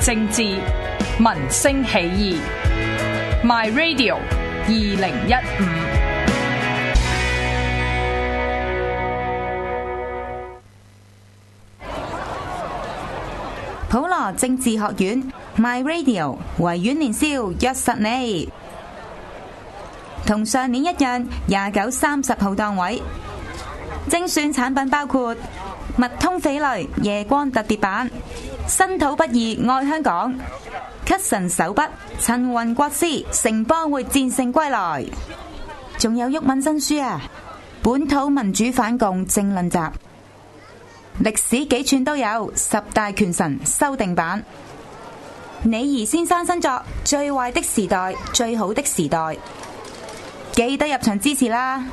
政治，民聲起義。My Radio 2015。 普羅政治學院 My Radio 維園年宵約實你，同上年一樣，29、30號檔位。精選產品包括密通翡翠夜光特別版、身土不二愛香港、咳神手筆陳雲國師城邦會戰勝歸來，仲有毓民新書啊，本土民主反共政論集。歷史幾寸都有10大權臣修訂版，李儀先生新作《最壞的時代，最好的時代》，記得入場支持啦！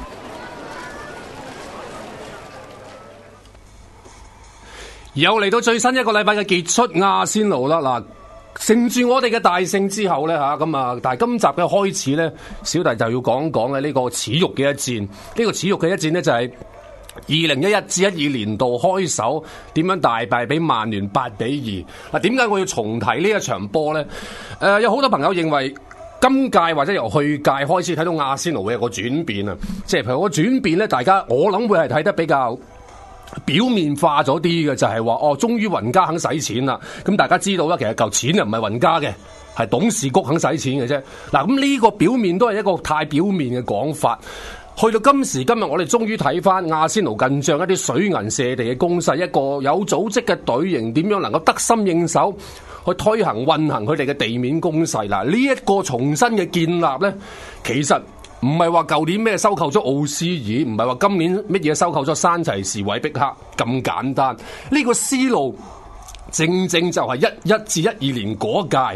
又嚟到最新一個禮拜嘅傑出阿仙奴啦！嗱，勝住我哋嘅大勝之後咧吓，咁啊，但係今集嘅開始咧，小弟就要講講咧呢個恥辱嘅一戰。呢個恥辱嘅一戰咧就係2011-12年度開首點樣大敗俾曼聯8-2。嗱，點解我要重提呢一場波咧？有好多朋友認為今屆或者由去屆開始睇到阿仙奴會有個轉變啊，即係譬如個轉變咧，大家我諗會係睇得比較表面化咗啲嘅，就係話終於雲加肯使錢啦。咁大家知道啦，其實嚿錢又唔係雲加嘅，係董事局肯使錢嘅啫。嗱，咁呢個表面都係一個太表面嘅講法。去到今時今日，我哋終於睇翻阿仙奴近仗一啲水銀瀉地嘅攻勢，一個有組織嘅隊形點樣能夠得心應手去推行運行佢哋嘅地面攻勢。嗱，呢一個重新嘅建立呢，其實唔係話舊年咩收購咗奧斯爾，唔係話今年乜嘢收購咗山齊士、韋碧克咁簡單。呢個思路正正就係11-12年嗰屆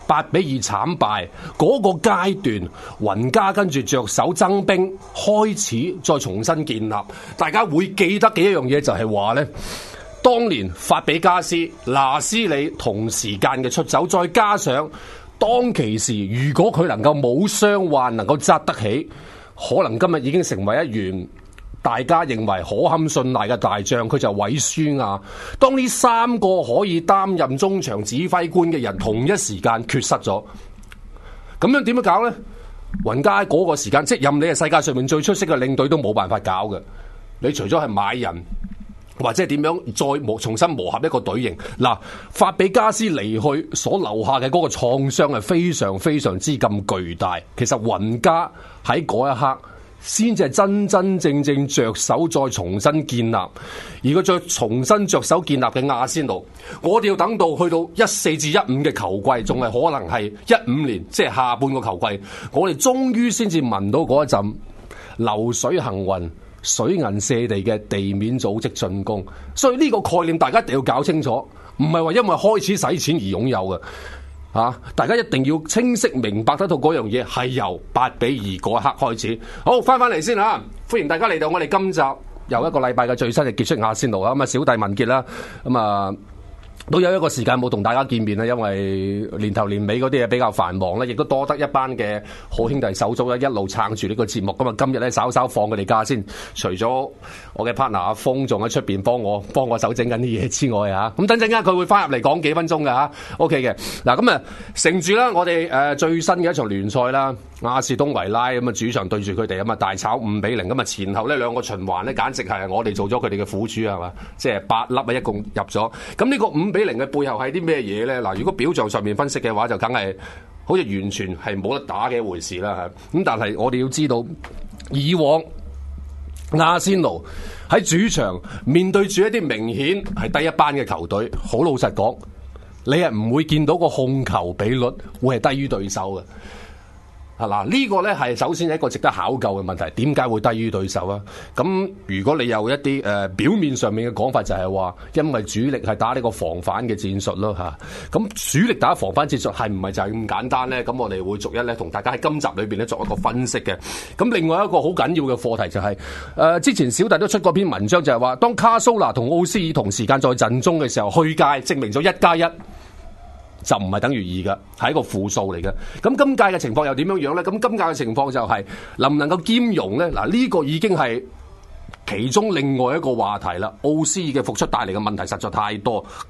8-2慘敗嗰個階段，雲加跟住着手增兵，開始再重新建立。大家會記得嘅一樣嘢就係話呢，當年法比加斯、拿斯里同時間嘅出走，再加上當其時如果佢能夠冇傷患，能夠紮得起，可能今日已經成為一員大家認為可堪信賴嘅大將，佢就韋舒亞。當呢3個可以擔任中場指揮官嘅人同一時間缺失咗，咁樣點樣搞呢？雲加嗰個時間，即任你係世界上面最出色嘅領隊都冇辦法搞嘅。你除咗係買人或者係點樣再重新磨合一個隊形。嗱，法比加斯離去所留下嘅嗰個創傷係非常非常之咁巨大。其實雲加喺嗰一刻先至係真真正正着手再重新建立，而佢再重新着手建立嘅阿仙奴，我哋要等到去到14-15嘅球季，仲係可能係15年，即係下半個球季，我哋終於先至聞到嗰一陣流水行雲、水銀瀉地嘅地面組織進攻。所以呢個概念大家一定要搞清楚，唔係話因為開始使錢而擁有嘅。大家一定要清晰明白得到嗰樣嘢係由8-2嗰一刻開始。好，翻嚟先吓，歡迎大家嚟到我哋今集又一個禮拜嘅最新嘅傑出阿仙奴啦。咁啊，小弟文傑啦，咁啊都有一個時間冇同大家見面啦，因為年頭年尾嗰啲嘢比較繁忙咧，亦都多得一班嘅好兄弟手足咧一路撐住呢個節目。咁啊，今日咧稍稍放佢哋假先，除咗我嘅 partner 阿峰仲喺出邊幫我手整緊啲嘢之外啊，咁等陣間佢會翻入嚟講幾分鐘嘅吓 OK 嘅。嗱，咁啊乘住啦，我哋最新嘅一場聯賽啦，亞士東維拉咁啊主場對住佢哋咁啊大炒5-0，咁啊前後呢兩個循環咧簡直係我哋做咗佢哋嘅苦主係嘛，即係8粒啊一共入咗。咁呢個5-0嘅背後係啲咩嘢咧？嗱，如果表象上面分析嘅話，就梗係好似完全係冇得打嘅一回事啦嚇。咁但係我哋要知道，以往阿仙奴喺主場面對住一啲明顯係低一班嘅球隊，好老實講，你係唔會見到個控球比率會係低於對手嘅。嗱，呢個咧係首先係一個值得考究嘅問題，點解會低於對手啊？咁如果你有一啲表面上面嘅講法，就係話因為主力係打呢個防反嘅戰術咯嚇。咁主力打防反戰術係唔係就係咁簡單咧？咁我哋會逐一咧同大家喺今集裏邊咧作一個分析嘅。咁另外一個好緊要嘅課題就係之前小弟都出過篇文章，就係話當卡蘇拿同奧斯爾同時間在陣中嘅時候，去屆證明咗1+1就唔係等於2嘅，係一個負數嚟嘅。咁今屆嘅情況又點樣樣咧？咁今屆嘅情況就係能唔能夠兼容咧？嗱，呢個已經係其中另外一個話題啦。奧斯爾嘅復出帶嚟嘅問題實在太多。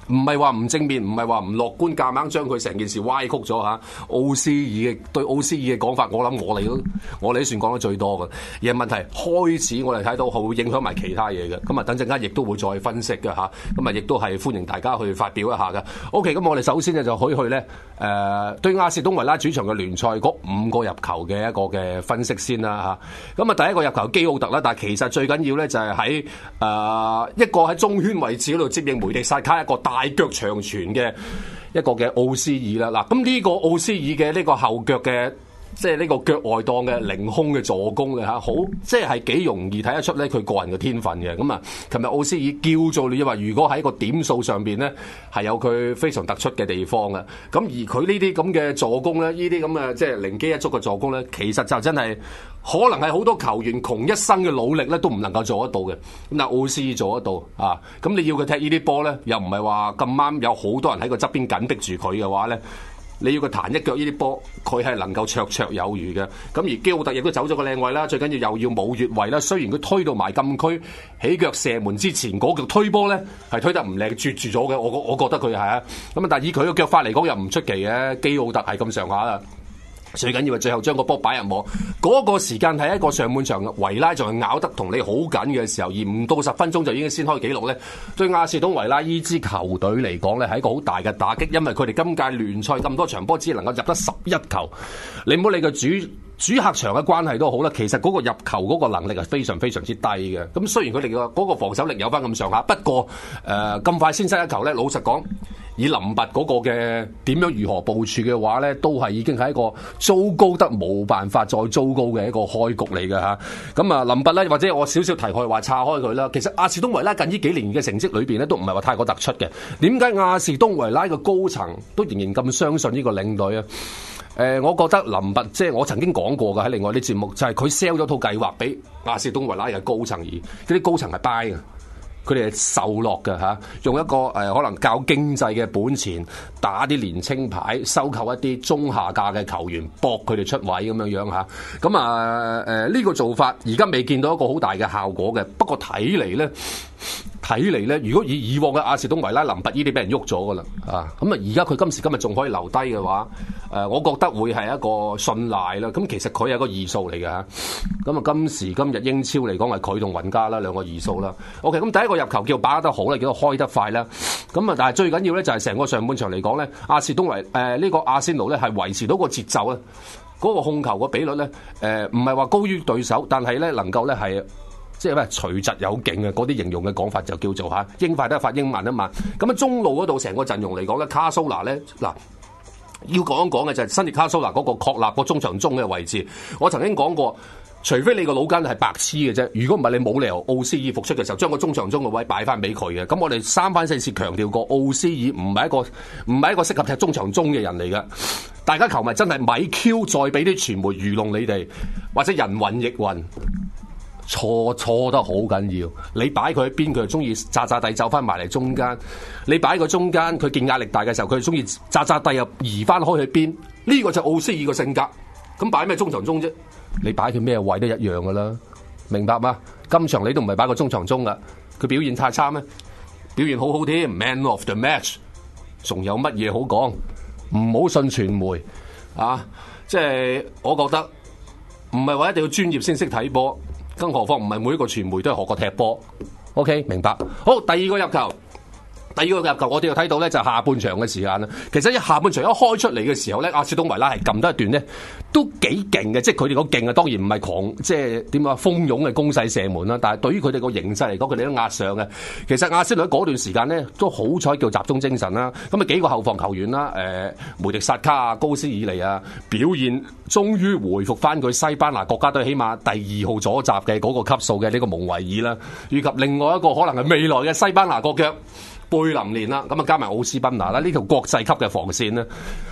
唔係話唔正面，唔係話唔樂觀，夾硬將佢成件事歪曲咗嚇。奧斯爾對奧斯爾嘅講法，我諗我哋都算講得最多嘅。而係問題開始，我哋睇到會影響埋其他嘢嘅。咁啊，等陣間亦都會再分析嘅嚇。咁啊，亦都係歡迎大家去發表一下嘅。OK，咁我哋首先咧就可以去咧對亞士東維拉主場嘅聯賽嗰5個入球嘅一個嘅分析先啦嚇。咁啊，第一個入球基奧特啦，但係其實最緊要咧就係喺一個喺中圈位置嗰度接應梅迪薩卡一個大腳長傳嘅一個嘅奧斯爾啦，嗱，咁呢個奧斯爾嘅呢個後腳嘅，即係呢個腳外檔嘅凌空嘅助攻嘅嚇，好即係幾容易睇得出咧佢個人嘅天分嘅。咁啊，琴日奧斯爾叫做你話，如果喺個點數上邊咧係有佢非常突出嘅地方嘅。咁而佢呢啲咁嘅助攻咧，呢啲咁嘅即係靈機一觸嘅助攻咧，其實就真係可能係好多球員窮一生嘅努力咧都唔能夠做得到嘅。咁但奧斯爾做得到啊！咁你要佢踢呢啲波咧，又唔係話咁啱有好多人喺個側邊緊逼住佢嘅話咧，你要佢彈一腳呢啲波，佢係能夠綽綽有餘嘅。咁而基奧特亦都走咗個靚位啦，最緊要又要冇越位啦。雖然佢推到埋禁區起腳射門之前嗰腳推波咧係推得唔靚，絕住咗嘅。我覺得佢係啊。咁啊，但係以佢嘅腳法嚟講又唔出奇嘅。基奧特係咁上下啦。最緊要係最後將個波擺入網，嗰個時間係一個上半場維拉仲係咬得同你好緊嘅時候，而唔到10分鐘就已經先開紀錄咧。對亞士東維拉呢支球隊嚟講咧，係一個好大嘅打擊，因為佢哋今屆聯賽咁多場波只能夠入得11球。你唔好理佢主客場嘅關係都好啦，其實嗰個入球嗰個能力係非常非常之低嘅。咁雖然佢哋嗰個防守力有翻咁上下，不過咁快先失一球咧，老實講，以林拔嗰個嘅點樣如何部署嘅話咧，都係已經係一個糟糕得冇辦法再糟糕嘅一個開局嚟嘅嚇。咁啊，林拔咧，或者我少少提佢話岔開佢啦。其實亞士東維拉近呢幾年嘅成績裏邊咧，都唔係話太過突出嘅。點解亞士東維拉嘅高層都仍然咁相信呢個領隊啊？我覺得林拔即係我曾經講過嘅喺另外啲節目，就係佢 sell 咗套計劃俾亞士東維拉嘅高層，而嗰啲高層係 buy 嘅。佢哋係受落嘅嚇，用一個可能較經濟嘅本錢打啲年青牌，收購一啲中下價嘅球員，搏佢哋出位咁樣嚇。咁呢個做法而家未見到一個好大嘅效果嘅。不過睇嚟咧，如果以往嘅亞士東維拉林拔呢啲俾人喐咗噶啦啊，咁啊而家佢今時今日仲可以留低嘅話，我覺得會係一個信賴啦。咁其實佢係一個二數嚟嘅嚇。咁啊今時今日英超嚟講係佢同雲加啦兩個二數啦。OK， 咁第一個入球叫把握得好啦，叫開得快啦。咁啊，但係最緊要咧就係成個上半場嚟講咧，亞士東維呢個阿仙奴咧係維持到個節奏啊，嗰個控球個比率咧唔係話高於對手，但係咧能夠咧係。即係咩隨疾有勁嘅嗰啲形容嘅講法就叫做嚇英快得快，英慢得慢。咁啊中路嗰度成個陣容嚟講咧，卡蘇拿咧嗱要講一講嘅就係新列卡蘇拿嗰個確立個中場中嘅位置。我曾經講過，除非你個腦筋係白痴嘅啫，如果唔係你冇理由奧斯爾復出嘅時候將個中場中嘅位擺翻俾佢嘅。咁我哋三番四次強調過，奧斯爾唔係一個適合踢中場中嘅人嚟嘅。大家球迷真係咪 Q 再俾啲傳媒愚弄你哋，或者人云亦云。錯得好緊要，你擺佢喺邊，佢就中意渣渣地走翻埋嚟中間；你擺佢中間，佢見壓力大嘅時候，佢就中意渣渣地又移翻開去邊。呢個就奧斯爾個性格。咁擺咩中場中啫？你擺佢咩位都一樣噶啦，明白嗎？今場你都唔係擺個中場中噶，佢表現太差咩？表現好好添 ，Man of the match， 仲有乜嘢好講？唔好信傳媒啊！即係我覺得唔係話一定要專業先識睇波。更何況唔係每一個傳媒都係學過踢波 ，OK 明白？好，第二個入球，我哋要睇到咧就係下半場嘅時間啦。其實一下半場一開出嚟嘅時候咧，亞士東維拉係撳得一段咧，都幾勁嘅。即係佢哋個勁啊，當然唔係狂，即係點講蜂擁嘅攻勢射門啦。但係對於佢哋個形勢嚟講，佢哋都壓上嘅。其實亞士東喺嗰段時間咧都好彩叫集中精神啦。咁啊幾個後防球員啦，梅迪薩卡啊、高斯爾尼啊，表現終於回復翻佢西班牙國家隊起碼第2號左閘嘅嗰個級數嘅呢個蒙維爾啦，以及另外一個可能係未來嘅西班牙國腳貝林連啦，咁啊加埋奧斯賓拿啦，呢條國際級嘅防線咧，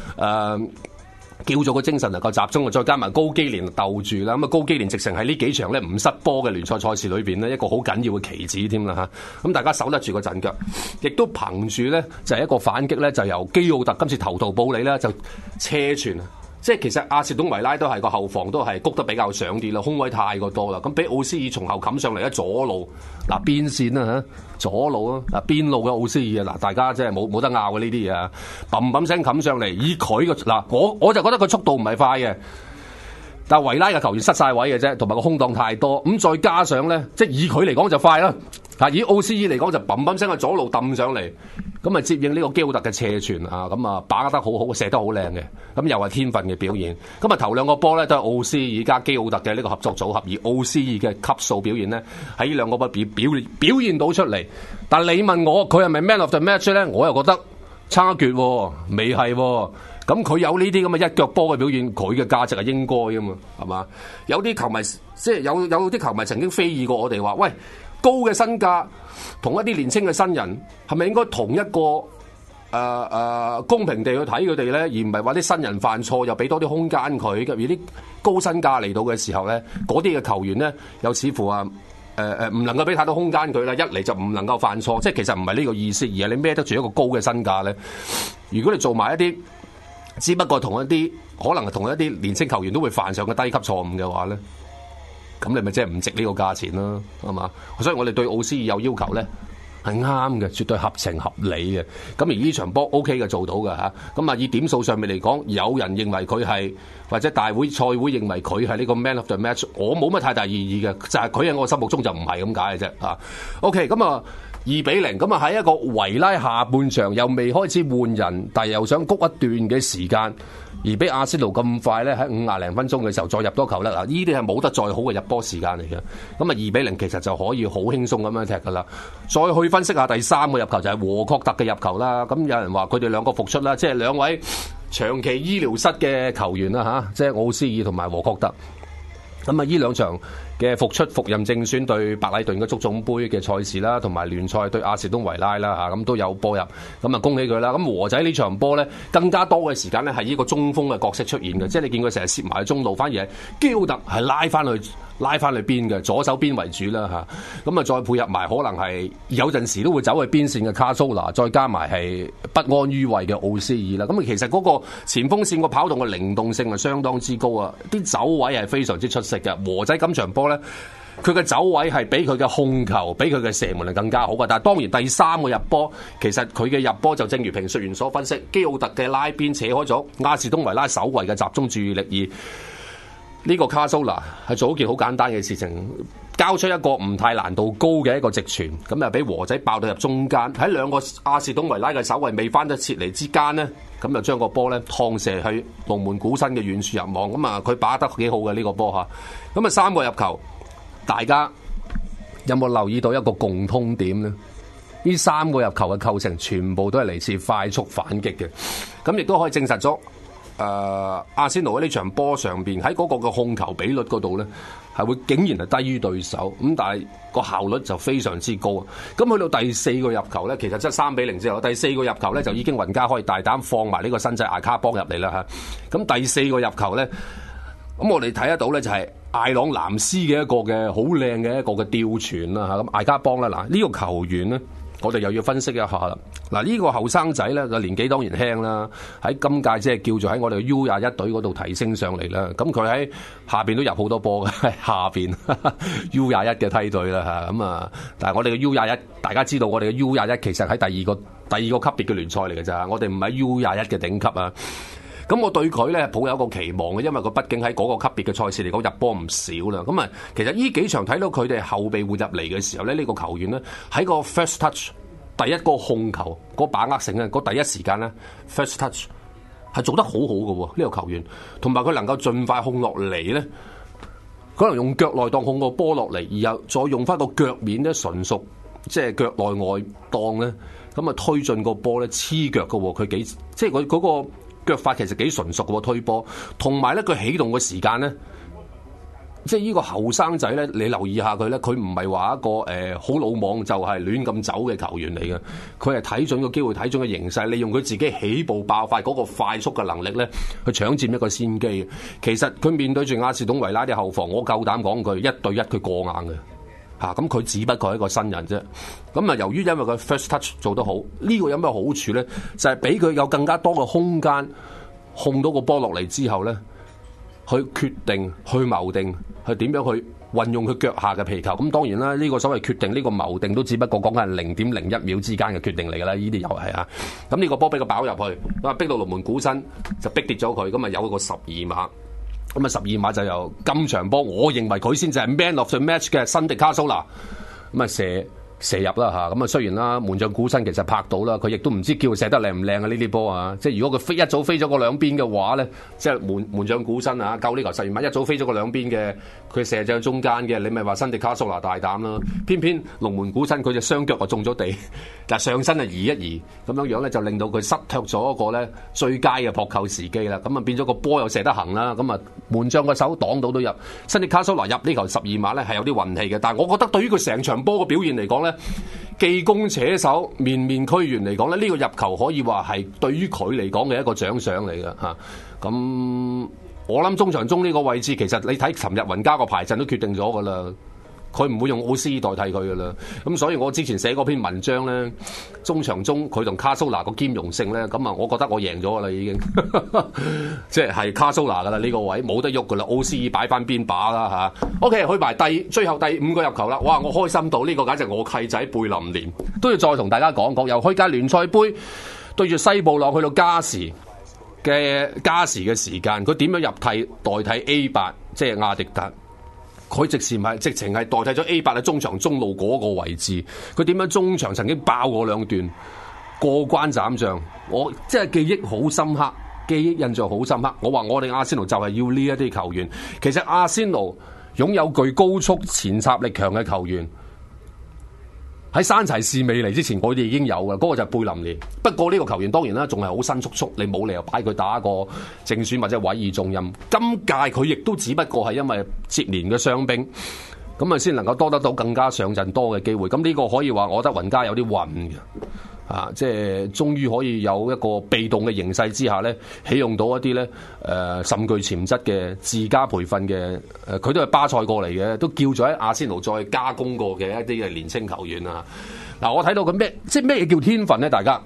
叫做個精神能夠集中，再加埋高基連鬥住啦，咁啊高基連直情喺呢幾場咧唔失波嘅聯賽賽事裏邊呢，一個好緊要嘅棋子添啦嚇，咁大家守得住個陣腳，亦都憑住咧就係一個反擊咧，就由基奧特今次頭圖布里咧就車傳即係其實阿士東維拉都係個後防都係谷得比較上啲啦，空位太過多啦。咁俾奧斯爾從後冚上嚟咧，左路嗱邊線啦嚇，左路啊嗱邊路嘅奧斯爾啊嗱，大家即係冇得拗嘅呢啲嘢啊，砰砰聲冚上嚟，以佢個嗱我就覺得佢速度唔係快嘅。但係維拉嘅球員失晒位嘅啫，同埋個空檔太多，咁再加上咧，即係以佢嚟講就快啦，以奧斯爾嚟講就砰砰聲喺左路揼上嚟，咁啊接應呢個基奧特嘅斜傳啊，咁啊把握得好好，射得好靚嘅，咁又係天分嘅表現。咁啊頭兩個波咧都係奧斯爾加基奧特嘅呢個合作組合，而奧斯爾嘅級數表現咧喺呢兩個波表現到出嚟。但係你問我佢係咪 Man of the Match 咧，我又覺得差決喎，未係喎。咁佢有呢啲咁嘅一腳波嘅表現，佢嘅價值係應該㗎嘛，係嘛？有啲球迷即係有啲球迷曾經非議過我哋話，喂，高嘅身價同一啲年青嘅新人係咪應該同一個公平地去睇佢哋咧，而唔係話啲新人犯錯又俾多啲空間佢？而啲高身價嚟到嘅時候咧，嗰啲嘅球員咧又似乎話唔能夠俾太多空間佢啦，一嚟就唔能夠犯錯，即係其實唔係呢個意思，而係你孭得住一個高嘅身價咧。如果你做埋一啲只不過同一啲可能係同一啲年青球員都會犯上嘅低級錯誤嘅話咧，咁你咪即係唔值呢個價錢啦，係嘛？所以我哋對奧斯爾有要求咧係啱嘅，絕對合情合理嘅。咁而呢場波 OK 嘅做到嘅嚇，咁啊以點數上面嚟講，有人認為佢係或者大會賽會認為佢係呢個 Man of the Match， 我冇乜太大意義嘅，就係佢喺我心目中就唔係咁解嘅啫嚇。OK， 咁啊。2-0，咁啊喺一個維拉下半場又未開始換人，但係又想谷一段嘅時間，而俾阿仙奴咁快咧喺50零分鐘嘅時候再入多球啦。嗱，呢啲係冇得再好嘅入波時間嚟嘅。咁啊2-0其實就可以好輕鬆咁樣踢噶啦。再去分析下第3個入球就係和確特嘅入球啦。咁有人話佢哋兩個復出啦，即係兩位長期醫療室嘅球員啦嚇，即係奧斯爾同埋和確特。咁啊，呢兩場嘅復出復任正選對白禮頓嘅足總杯嘅賽事啦，同埋聯賽對阿士東維拉啦嚇，咁都有波入，咁啊恭喜佢啦！咁和仔呢場波咧，更加多嘅時間咧係呢個中鋒嘅角色出現嘅，即係你見佢成日攝埋喺中路，反而係基奧特係拉翻去邊嘅左手邊為主啦嚇，咁啊再配合埋可能係有陣時都會走去邊線嘅卡蘇拿，再加埋係不安於位嘅奧斯爾啦。咁啊其實嗰個前鋒線個跑動嘅靈動性係相當之高啊，啲走位係非常之出色嘅。和仔今場波咧，佢嘅走位係比佢嘅控球、比佢嘅射門係更加好嘅。但係當然第3個入波，其實佢嘅入波就正如評述員所分析，基奧特嘅拉邊扯開咗亞士東維拉守衞嘅集中注意力，而呢個卡蘇拿係做一件好簡單嘅事情，交出一個唔太難度高嘅一個直傳，咁啊俾和仔爆到入中間，喺兩個亞士東維拉嘅守衞未翻得切嚟之間呢，咁就將個波咧趟射去龍門股身嘅遠處入網，咁啊佢把握得幾好嘅呢個波嚇，咁啊3個入球，大家有冇留意到一個共通點呢？呢3個入球嘅構成全部都係嚟自快速反擊嘅，咁亦都可以證實咗。阿仙奴喺呢場波上邊喺嗰個嘅控球比率嗰度咧，係會竟然係低於對手，咁但係個效率就非常之高啊！咁去到第4個入球咧，其實即係3-0之後，第4個入球咧就已經雲加可以大膽放埋呢個新仔艾卡邦入嚟啦嚇。咁第4個入球咧，咁我哋睇得到咧就係艾朗南斯嘅一個嘅好靚嘅一個嘅吊傳啦嚇。咁艾卡邦啦，嗱呢個球員咧。我哋又要分析一下啦。嗱，呢個後生仔咧個年紀當然輕啦，喺今屆即係叫做喺我哋 U21隊嗰度提升上嚟啦。咁佢喺下邊都入好多波嘅，下邊 U21嘅梯隊啦嚇。咁啊，但係我哋嘅 U21，大家知道我哋嘅 U21其實喺第二個級別嘅聯賽嚟嘅咋，我哋唔係 U21嘅頂級啊。咁我對佢咧抱有一個期望嘅，因為佢畢竟喺嗰個級別嘅賽事嚟講入波唔少啦。咁啊，其實呢幾場睇到佢哋後備換入嚟嘅時候咧，呢個球員咧喺個 first touch 第一個控球嗰把握性咧，嗰第一時間咧 first touch 係做得好好嘅喎。呢個球員同埋佢能夠盡快控落嚟咧，可能用腳內檔控個波落嚟，然後再用翻個腳面咧純熟，即係腳內外檔咧，咁啊推進個波咧黐腳嘅喎。佢幾即係佢嗰個腳法其實幾純熟嘅喎，推波，同埋咧佢起動嘅時間咧，即係呢個後生仔咧，你留意下佢咧，佢唔係話一個好魯莽就係亂咁走嘅球員嚟嘅，佢係睇準個機會，睇準個形勢，利用佢自己起步爆發嗰個快速嘅能力咧，去搶佔一個先機。其實佢面對住亞士東維拉啲後防，我夠膽講句1對1佢過硬嘅。咁佢只不過係一個新人啫。咁啊，由於因為佢 first touch 做得好，呢個有咩好處咧？就係俾佢有更加多嘅空間控到個波落嚟之後咧，去決定、去謀定、去點樣去運用佢腳下嘅皮球。咁當然啦，呢個所謂決定、呢個謀定都只不過講緊係0.01秒之間嘅決定嚟㗎啦。呢啲又係啊。咁呢個波俾佢爆入去，咁啊逼到龍門鼓身就逼跌咗佢，咁啊有個12碼。咁啊12碼就由今場波，我認為佢先至係 Man of the Match 嘅辛迪卡蘇拿，咁啊射入啦嚇，咁啊雖然啦門將古身其實拍到啦，佢亦都唔知叫佢射得靚唔靚啊呢啲波啊，即係如果佢一早飛咗個兩邊嘅話咧，即係門將古身啊救呢球12碼一早飛咗個兩邊嘅，佢射咗中間嘅，你咪話辛迪卡蘇拿大膽啦，偏偏龍門古身佢隻雙腳啊中咗地，但係上身啊移一移，咁樣樣咧就令到佢失卻咗一個咧最佳嘅撲扣時機啦，咁啊變咗個波又射得行啦，咁啊門將個手擋到都入，辛迪卡蘇拿入呢球12碼咧係有啲運氣嘅，但係我覺得對於佢成場波嘅表現嚟講咧，技攻且守，面面俱圓嚟講咧，呢個入球可以話係對於佢嚟講嘅一個獎賞嚟嘅嚇。咁我諗中場中呢個位置，其實你睇尋日雲加個排陣都決定咗㗎啦。佢唔會用奧斯代替佢噶啦，咁所以我之前寫嗰篇文章咧，中場中佢同卡蘇拿個兼容性咧，咁啊，我覺得我贏咗噶啦已經，即係卡蘇拿噶啦呢個位冇得喐噶啦，奧斯擺翻邊把啦嚇。OK， 去埋最後第5個入球啦，哇！我開心到呢個簡直我契仔貝林連都要再同大家講講，由開屆聯賽盃對住西布朗去到加時嘅時間，佢點樣入替代替 A8，即係亞迪達。佢直情係代替咗 A8 喺中場中路嗰個位置，佢點樣中場曾經爆過2段過關斬將，我即係記憶好深刻，記憶印象好深刻。我話我哋阿仙奴就係要呢一啲球員，其實阿仙奴擁有具高速前插力強嘅球員。喺山齊士未嚟之前，我哋已經有嘅，嗰個就係貝林連。不過呢個球員當然啦，仲係好新速，你冇理由擺佢打一個正選或者委以重任。今屆佢亦都只不過係因為接連嘅傷兵，咁啊先能夠多得到更加上陣多嘅機會。咁呢個可以話，我覺得雲加有啲運嘅。即係終於可以有一個被動嘅形勢之下咧，起用到一啲咧甚具潛質嘅自家培訓嘅佢都係巴塞過嚟嘅，都叫咗喺阿仙奴再加工過嘅一啲嘅年青球員啊！嗱，我睇到咁咩叫天分咧？大家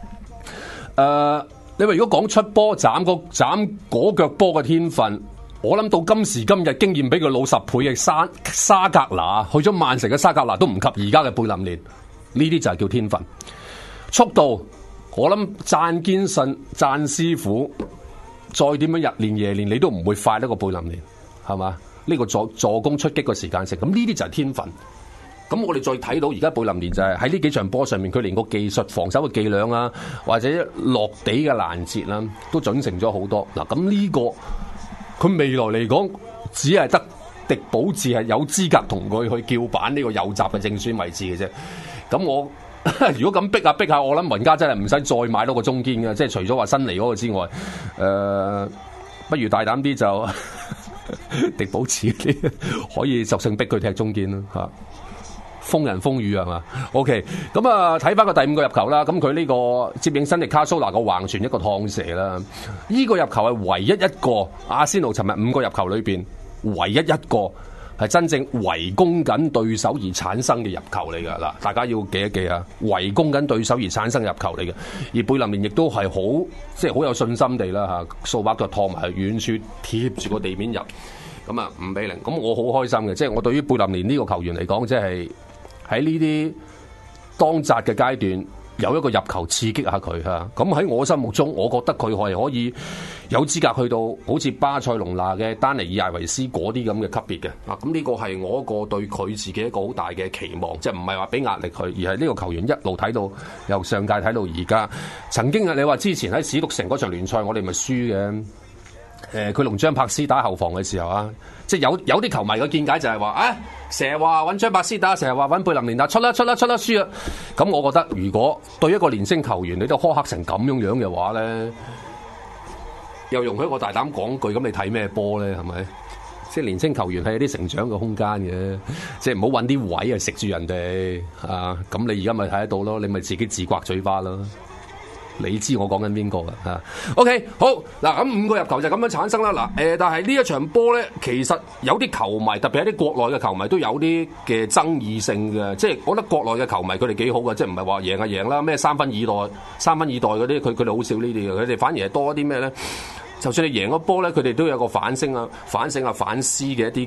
你話如果講出波斬嗰腳波嘅天分，我諗到今時今日經驗比佢老10倍嘅沙格拿，去咗曼城嘅沙格拿都唔及而家嘅貝林連，呢啲就係叫天分。速度，我諗讚堅信讚師傅，再點樣日練夜練，你都唔會快得過貝林連，係嘛？呢個助攻出擊嘅時間性，咁呢啲就係天分。咁我哋再睇到而家貝林連就係喺呢幾場波上面，佢連個技術、防守嘅伎倆啊，或者落地嘅攔截啦，都準成咗好多。嗱，咁呢個佢未來嚟講，只係得迪保治係有資格同佢去叫板呢個右閘嘅正選位置嘅啫。咁我如果咁逼下，我諗雲加真係唔使再買多個中堅嘅，即係除咗話新嚟嗰個之外，不如大膽啲就迪保持啲可以索性逼佢踢中堅啦嚇，風人風雨係嘛 ？OK， 咁啊睇翻個第5個入球啦，咁佢呢個接應辛迪卡蘇拿個橫傳一個趟射啦，呢個入球係唯一一個阿仙奴尋日5個入球裏邊唯一一個係真正圍攻緊對手而產生嘅入球嚟㗎嗱，大家要記一記啊！圍攻緊對手而產生入球嚟嘅，而貝林連亦都係即係好有信心地啦嚇，掃把腳趟埋遠處貼住個地面入，咁啊5-0，咁我好開心嘅，即係我對於貝林連呢個球員嚟講，即係喺呢啲當擲嘅階段有一個入球刺激下佢嚇，咁喺我心目中，我覺得佢係可以有資格去到好似巴塞隆拿嘅丹尼爾艾維斯嗰啲咁嘅級別嘅啊！咁呢個係我一個對佢自己一個好大嘅期望，即係唔係話俾壓力佢，而係呢個球員一路睇到由上屆睇到而家。曾經你話之前喺史篤城嗰場聯賽，我哋咪輸嘅。佢同張柏斯打後防嘅時候啊，即係有啲球迷嘅見解就係話成日話揾張柏斯打，成日話揾貝林連打，出啦輸啊！咁我覺得如果對一個年青球員你都苛刻成咁樣嘅話咧，又容許我大膽講句，咁你睇咩波咧？係咪？即係年青球員係有啲成長嘅空間嘅，即係唔好揾啲位食住人哋啊！咁你而家咪睇得到咯，你咪自己自刮嘴巴咯。 你知我講緊邊個㗎嚇 ？OK， 好嗱，咁5個入球就咁樣產生啦。嗱但係呢一場波咧，其實有啲球迷，特別係啲國內嘅球迷都有啲嘅爭議性嘅，即係我覺得國內嘅球迷佢哋幾好嘅，即係唔係話贏就贏啦，咩三分二代嗰啲，佢哋好少呢啲嘅，佢哋反而係多啲咩咧？就算你贏咗波咧，佢哋都有個反思嘅一啲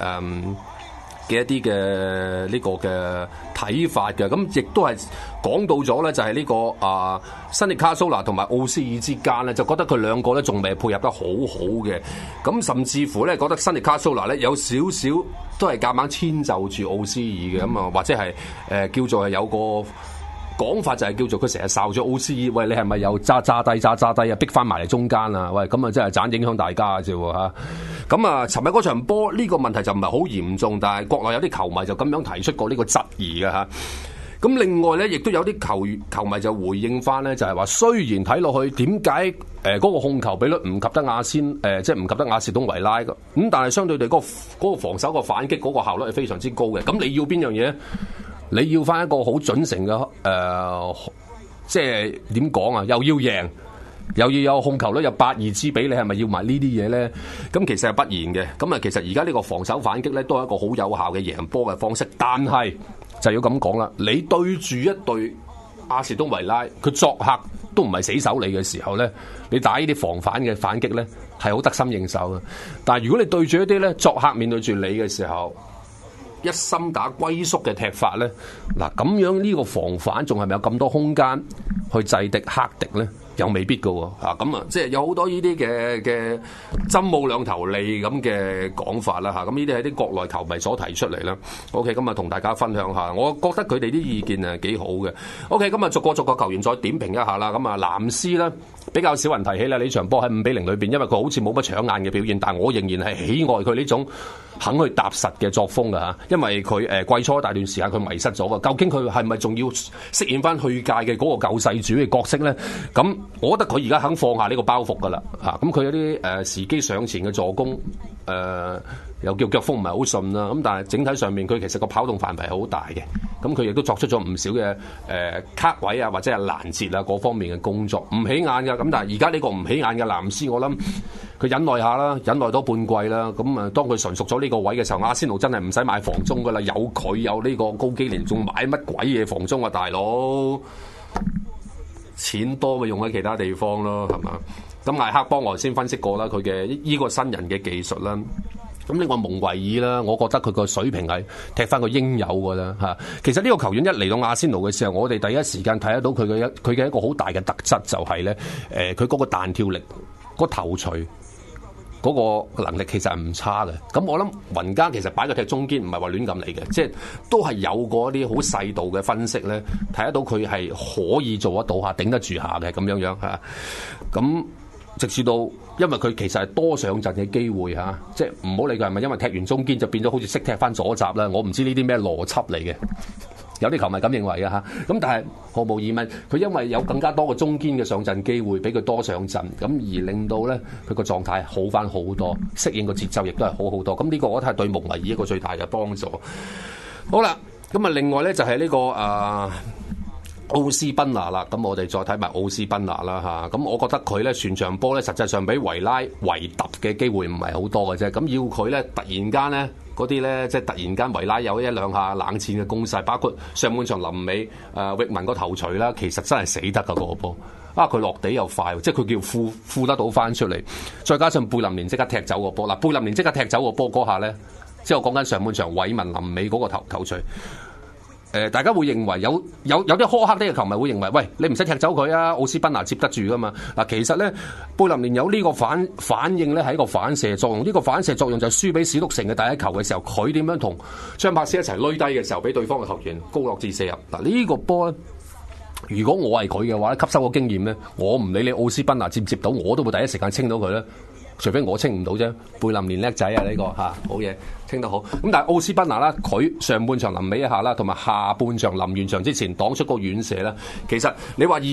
嘅呢個嘅睇法嘅，咁亦都係講到咗咧，就係呢個新力卡蘇拿同埋奧斯爾之間咧，就覺得佢兩個咧仲未配合得好好嘅，咁甚至乎咧覺得新力卡蘇拿咧有少少都係夾硬遷就住奧斯爾嘅，咁啊或者係叫做係有個講法就係叫做佢成日哨咗奧斯爾，喂，你係咪有揸低啊，逼翻埋嚟中間啊？喂，咁啊真係盞影響大家嘅啫喎嚇。咁啊，尋日嗰場波呢個問題就唔係好嚴重，但係國內有啲球迷就咁樣提出過呢個質疑嘅嚇。咁另外咧，亦都有啲球迷就回應翻咧，就係話雖然睇落去點解嗰個控球比率唔及得即係唔及得亞士東維拉嘅，咁但係相對地嗰個防守個反擊嗰個效率係非常之高嘅。咁你要邊樣嘢？你要翻一個好準成嘅即係點講啊？又要贏，又要有控球率有8-2之比，你係咪要埋呢啲嘢咧？咁其實係不然嘅。咁啊，其實而家呢個防守反擊咧，都係一個好有效嘅贏波嘅方式。但係就要咁講啦，你對住一隊亞士東維拉，佢作客都唔係死守你嘅時候咧，你打呢啲防反嘅反擊咧，係好得心應手嘅。但係如果你對住一啲咧作客面對住你嘅時候，一心打龜縮嘅踢法咧，嗱咁樣呢個防反仲係咪有咁多空間去制敵克敵咧？又未必㗎喎，咁啊，即係有好多呢啲嘅針冇兩頭利咁嘅講法啦嚇，咁呢啲係啲國內球迷所提出嚟啦。OK， 咁啊同大家分享下，我覺得佢哋啲意見係幾好嘅。OK， 咁啊逐個球員再點評一下啦。咁啊藍斯咧比較少人提起啦，呢場波喺5-0裏邊，因為佢好似冇乜搶眼嘅表現，但係我仍然係喜愛佢呢種肯去踏實嘅作風㗎嚇，因為佢季初大段時間佢迷失咗㗎，究竟佢係咪仲要飾演翻去屆嘅嗰個救世主嘅角色咧？咁我覺得佢而家肯放下呢個包袱㗎啦嚇，咁佢有啲時機上前嘅助攻又叫腳風唔係好順啦，咁但係整體上面佢其實個跑動範圍係好大嘅，咁佢亦都作出咗唔少嘅卡位啊或者係攔截啊嗰方面嘅工作，唔起眼㗎。咁但係而家呢個唔起眼嘅藍斯，我諗佢忍耐下啦，忍耐多半季啦。咁啊，當佢純熟咗呢個位嘅時候，阿仙奴真係唔使買防中㗎啦，有佢有呢個高基連，仲買乜鬼嘢防中啊，大佬？錢多咪用喺其他地方咯，係嘛？咁艾克邦我先分析過啦，佢嘅呢個新人嘅技術啦。咁另外蒙維爾啦，我覺得佢個水平係踢翻個應有㗎啦嚇。其實呢個球員一嚟到阿仙奴嘅時候，我哋第一時間睇得到佢嘅一個好大嘅特質就係咧，佢嗰個彈跳力、個頭槌嗰個能力其實係唔差嘅。咁我諗雲加其實擺個踢中堅唔係話亂咁嚟嘅，即係都係有過一啲好細度嘅分析咧，睇得到佢係可以做得到下，頂得住下嘅咁樣嚇。咁直至到，因為佢其實係多上陣嘅機會嚇，即係唔好理佢係咪因為踢完中堅就變咗好似識踢翻左閘啦。我唔知呢啲咩邏輯嚟嘅，有啲球迷咁認為嘅嚇。咁但係毫無疑問，佢因為有更加多嘅中堅嘅上陣機會，俾佢多上陣，咁而令到咧佢個狀態好翻好多，適應個節奏亦都係好好多。咁呢個我覺得係對蒙維爾一個最大嘅幫助。好啦，咁啊另外咧就係呢個奧斯賓拿啦，咁我哋再睇埋奧斯賓拿啦嚇，咁我覺得佢咧全場波咧實際上比維拉維特嘅機會唔係好多嘅啫，咁要佢咧突然間咧嗰啲咧即係突然間維拉有一兩下冷戰嘅攻勢，包括上半場臨尾域文個頭槌啦，其實真係死得㗎嗰個波，佢落地又快，即係佢叫負得到翻出嚟，再加上貝林連即刻踢走個波，貝林連即刻踢走個波嗰下咧，即係我講緊上半場韋文臨尾嗰個頭槌。大家會認為有啲苛刻啲嘅球迷會認為，喂，你唔使踢走佢啊，奧斯賓拿接得住噶嘛？嗱，其實咧，貝林連有呢個反應咧，係一個反射作用。呢個反射作用就係輸俾史篤城嘅第一球嘅時候，佢點樣同張柏斯一齊攏低嘅時候，俾對方嘅球員高落至射入。嗱，呢個波咧，如果我係佢嘅話咧，吸收個經驗咧，我唔理你奧斯賓拿接唔接到，我都會第一時間清到佢咧。除非我清唔到啫，貝林連叻仔啊呢個嚇，好嘢清得好。咁但係奧斯賓拿啦，佢上半場臨尾一下啦，同埋下半場臨完場之前擋出個遠射啦。其實你話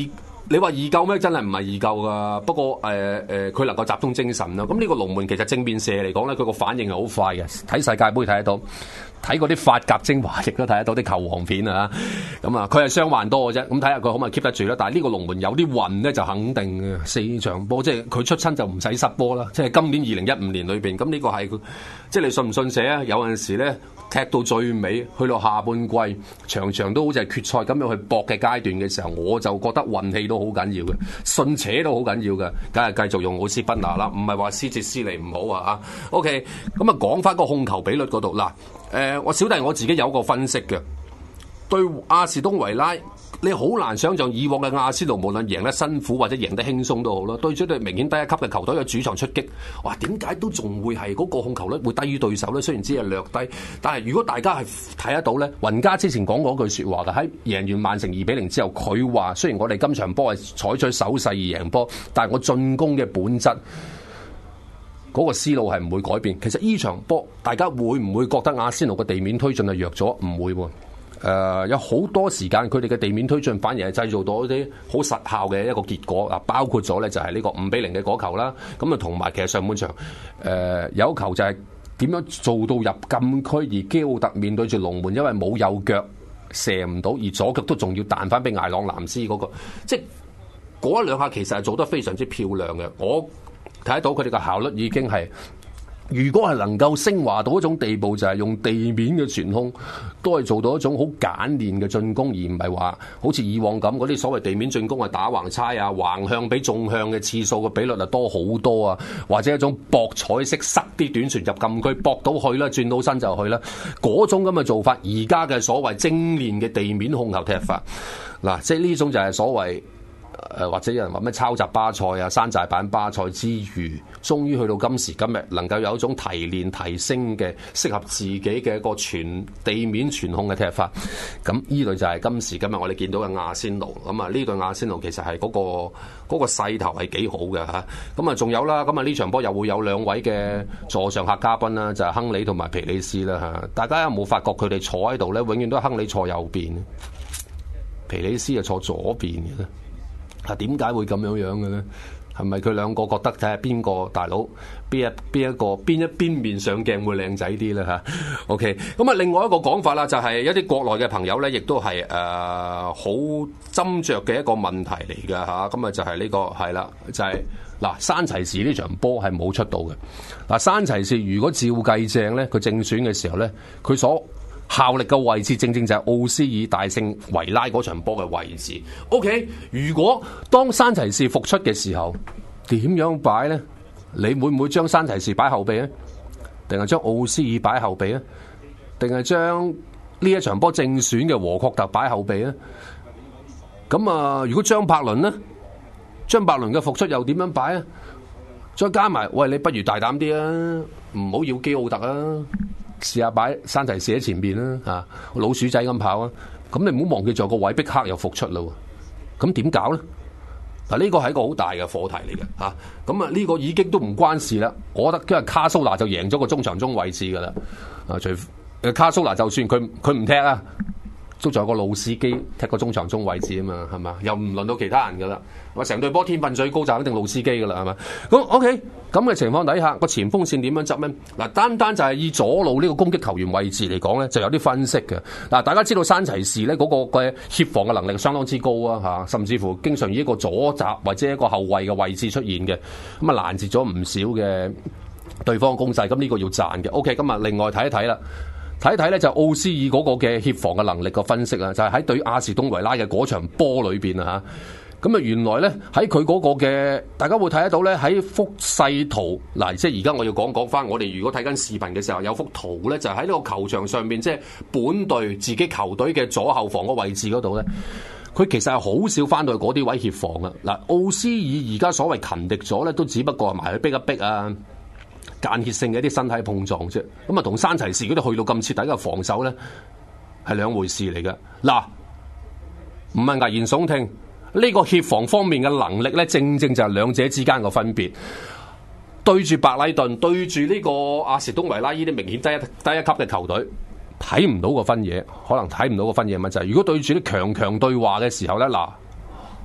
你話易救咩？真係唔係易救噶。不過佢能夠集中精神啦。咁呢個龍門其實正面射嚟講咧，佢個反應係好快嘅。睇世界盃睇得到，睇嗰啲法甲精華亦都睇得到啲球王片啊。咁啊，佢係傷患多嘅啫。咁睇下佢可唔可以 keep 得住啦。但係呢個龍門有啲運咧，就肯定嘅。4場波即係佢出親就唔使失波啦。即係今年2015年裏邊，咁呢個係即係你信唔信邪啊？有陣時咧踢到最尾，去到下半季，場場都好似係決賽咁樣去搏嘅階段嘅時候，我就覺得運氣都好緊要嘅，信邪都好緊要嘅，梗係繼續用奧斯賓拿啦，唔係話斯捷斯尼唔好啊。OK，咁啊講翻個控球比率嗰度嗱，我小弟我自己有個分析嘅，對阿士東維拉，你好難想象以往嘅阿仙奴無論贏得辛苦或者贏得輕鬆都好啦，對住對明顯低一級嘅球隊嘅主場出擊，哇點解都仲會係嗰個控球率會低於對手咧？雖然只係略低，但係如果大家係睇得到咧，雲加之前講過句説話嘅，喺贏完曼城2-0之後，佢話雖然我哋今場波係採取守勢而贏波，但係我進攻嘅本質嗰個思路係唔會改變。其實呢場波大家會唔會覺得阿仙奴嘅地面推進係弱咗？唔會喎。有好多時間佢哋嘅地面推進反而係製造到一啲好實效嘅一個結果啊！包括咗咧就係呢個5-0嘅嗰球啦，咁啊同埋其實上半場有一球就係點樣做到入禁區，而基奧特面對住龍門，因為冇右腳射唔到，而左腳都仲要彈翻俾艾朗南斯嗰個，即係嗰一兩下其實係做得非常之漂亮嘅。我睇得到佢哋嘅效率已經係。如果係能夠升華到一種地步，就係用地面嘅傳控，都係做到一種好簡練嘅進攻，而唔係話好似以往咁嗰啲所謂地面進攻係打橫猜啊，橫向比縱向嘅次數嘅比率啊多好多啊，或者一種博彩式塞啲短傳入禁區，博到去啦，轉到身就去啦，嗰種咁嘅做法，而家嘅所謂精練嘅地面控球踢法，嗱，即係呢種就係所謂。或者有人話咩抄襲巴塞啊、山寨版巴塞之餘，終於去到今時今日，能夠有一種提煉提升嘅適合自己嘅一個全地面傳控嘅踢法。咁呢隊就係今時今日我哋見到嘅亞仙奴。咁啊呢隊亞仙奴其實係嗰個勢頭係幾好嘅嚇。咁啊仲有啦，咁啊呢場波又會有兩位嘅座上客嘉賓啦，就係亨利同埋皮里斯啦嚇。大家有冇發覺佢哋坐喺度咧，永遠都係亨利坐右邊，皮里斯就坐左邊嘅咧。啊，點解會咁樣嘅咧？係咪佢兩個覺得睇下邊個大佬邊一邊面上鏡會靚仔啲咧嚇 ？OK， 咁啊，另外一個講法啦，就係一啲國內嘅朋友咧，亦都係好斟酌嘅一個問題嚟嘅嚇。咁啊，就係呢個係啦，就係嗱，山齊士呢場波係冇出到嘅。嗱，山齊士如果照計正咧，佢正選嘅時候咧，佢所效力嘅位置正正就係奧斯爾大勝維拉嗰場波嘅位置。OK， 如果當山齊士復出嘅時候，點樣擺呢？你會唔會將山齊士擺後備呢？定係將奧斯爾擺後備呢？定係將呢一場波正選嘅和確特擺後備呢？咁啊，如果張伯倫呢？張伯倫嘅復出又點樣擺啊？再加埋，喂，你不如大膽啲啊，唔好要基奧特啊！試下擺山齊士喺前邊啦，嚇老鼠仔咁跑啊！咁你唔好忘記咗個韋碧克又復出啦，咁點搞咧？嗱，呢個係一個好大嘅課題嚟嘅嚇。咁啊，呢個已經都唔關事啦。我覺得今日卡蘇拿就贏咗個中場中位置噶啦。啊，除卡蘇拿就算佢唔踢啊，都仲有個路斯基踢個中場中位置啊嘛，係嘛？又唔輪到其他人噶啦。話成隊波天分最高就肯定路斯基噶啦，係嘛？咁 OK，咁嘅情況底下，個前鋒線點樣執咧？嗱，單單就係以左路呢個攻擊球員位置嚟講咧，就有啲分析嘅。嗱，大家知道山齊士咧嗰個嘅協防嘅能力相當之高啊，嚇，甚至乎經常以一個左閘或者一個後衞嘅位置出現嘅，咁啊攔截咗唔少嘅對方攻勢，咁呢個要讚嘅。OK，咁啊另外睇一睇啦。睇一睇咧就奧斯爾嗰個嘅協防嘅能力個分析啊，就係喺對亞士東維拉嘅嗰場波裏邊啊嚇，咁啊原來咧喺佢嗰個嘅，大家會睇得到咧喺幅勢圖嗱，即係而家我要講翻，我哋如果睇緊視頻嘅時候有幅圖咧，就喺呢個球場上面，即係本隊自己球隊嘅左後防個位置嗰度咧，佢其實係好少翻到去嗰啲位協防啊。嗱，奧斯爾而家所謂勤力咗咧，都只不過係埋去逼一逼啊。間歇性嘅一啲身體碰撞啫，咁啊同山齊士嗰啲去到咁徹底嘅防守咧，係兩回事嚟嘅。嗱，唔係危言聳聽，呢個協防方面嘅能力咧，正正就係兩者之間嘅分別。對住白禮頓，對住呢個阿士東維拉呢啲明顯低一級嘅球隊，睇唔到個分野，可能睇唔到個分野咪就係、是，如果對住啲強對話嘅時候咧，嗱，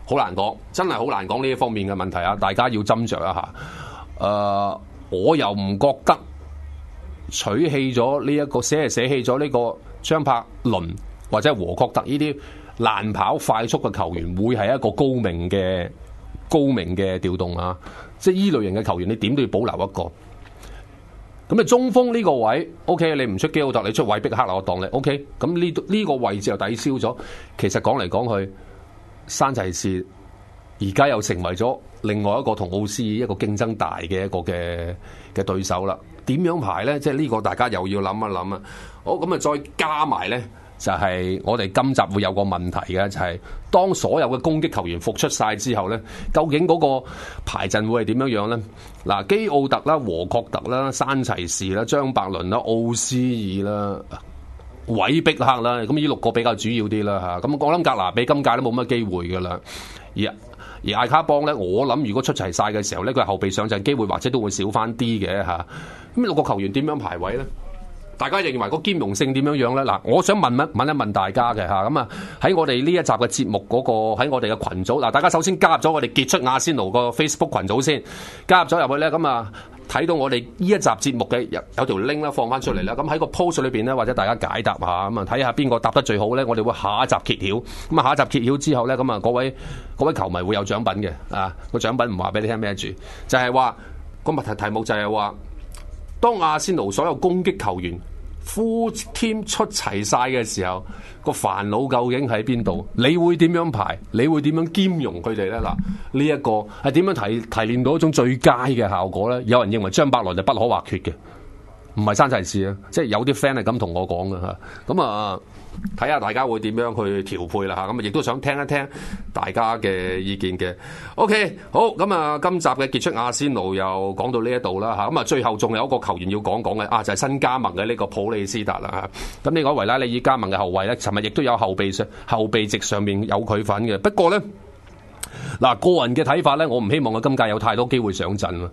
好難講，真係好難講呢一方面嘅問題啊！大家要斟酌一下。我又唔覺得取棄咗呢一個捨棄咗呢個張伯倫或者和確特呢啲爛跑快速嘅球員，會係一個高明嘅調動啊！即係依類型嘅球員，你點都要保留一個。咁啊，中鋒呢個位 ，OK， 你唔出基奧特，你出韋碧克啦，我當你 OK。咁呢個位置又抵消咗。其實講嚟講去，山齊士而家又成為咗另外一個同奧斯爾一個競爭大嘅一個嘅對手啦。點樣排咧？即係呢個大家又要諗一諗啊！好，咁啊，再加埋咧，就係我哋今集會有個問題嘅，就係當所有嘅攻擊球員復出晒之後咧，究竟嗰個排陣會係點樣樣咧？嗱，基奧特啦、和確特啦、山齊士啦、張伯倫啦、奧斯爾啦、韋碧克啦，咁呢6個比較主要啲啦嚇。咁我諗格拿比今屆都冇乜機會噶啦，而艾卡邦咧，我諗如果出齊晒嘅時候咧，佢後備上陣機會或者都會少翻啲嘅嚇。咁6個球員點樣排位咧？大家認為個兼容性點樣樣咧？嗱，我想問一問大家嘅嚇。咁啊喺我哋呢一集嘅節目嗰個喺我哋嘅群組嗱，大家首先加入咗我哋傑出阿仙奴個 Facebook 群組先，加入咗入去咧，咁啊睇到我哋呢一集節目嘅有條 link 啦，放翻出嚟啦。咁喺個 post 裏邊咧，或者大家解答下咁啊，睇下邊個答得最好咧，我哋會下一集揭曉。咁啊下一集揭曉之後咧，咁啊各位球迷會有獎品嘅啊，個獎品唔話俾你聽咩住，就係話個題目就係話，當阿仙奴所有攻擊球員 full team 出齊晒嘅時候，個煩惱究竟喺邊度？你會點樣排？你會點樣兼容佢哋咧？嗱，呢一個係點樣提煉到一種最佳嘅效果咧？有人認為張伯倫就不可或缺嘅，唔係山齊士啊，即係有啲 friend 係咁同我講嘅嚇。咁啊，睇下大家會點樣去調配啦嚇。咁啊，亦都想聽一聽大家嘅意見嘅。OK， 好，咁啊，今集嘅傑出阿仙奴又講到呢一度啦嚇。咁啊，最後仲有一個球員要講嘅啊，就係新加盟嘅呢個普利斯達啦嚇。咁呢個維拉利爾加盟嘅後衞咧，尋日亦都有後備席上面有佢份嘅。不過咧，嗱，個人嘅睇法咧，我唔希望佢今屆有太多機會上陣。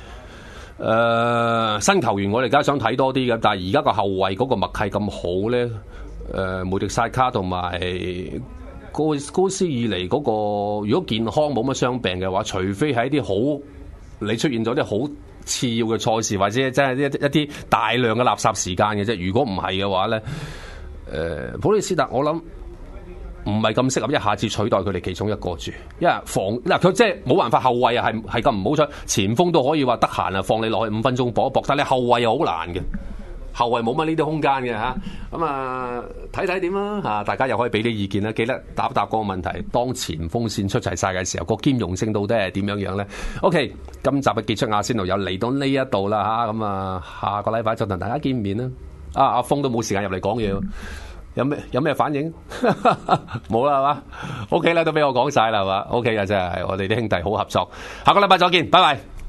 新球員我哋而家想睇多啲嘅，但係而家個後衞嗰個默契咁好咧，梅迪薩卡同埋高斯以嚟嗰個，如果健康冇乜傷病嘅話，除非係一啲好你出現咗啲好次要嘅賽事，或者真係一啲大量嘅垃圾時間嘅啫。如果唔係嘅話咧，普利斯達我諗唔係咁適合一下子取代佢哋其中一個住，因為佢即係冇辦法，後衞啊係咁唔好彩，前鋒都可以話得閒啊放你落去5分鐘搏一搏，但係你後衞又好難嘅，後衞冇乜呢啲空間嘅嚇。咁啊睇睇點啦嚇，大家又可以俾啲意見啦，記得答嗰個問題。當前鋒線出齊晒嘅時候，個兼容性到底係點樣樣咧 ？OK， 今集嘅傑出阿仙奴又嚟到呢一度啦嚇，咁啊下個禮拜再同大家見面啦。阿峰都冇時間入嚟講嘢。有咩反應？冇啦係嘛 ？OK 啦，都俾我講晒啦係嘛？OK 啊，真係我哋啲兄弟好合作。下個禮拜再見，拜拜。